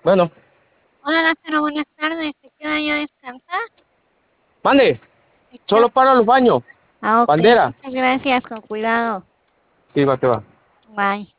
Bueno, Hola Lázaro, buenas tardes. ¿Te queda ya descansar? mande, ¿Te queda- solo para los baños. Ah, ok. Bandera. Muchas gracias, con cuidado. Sí, va que va. Bye.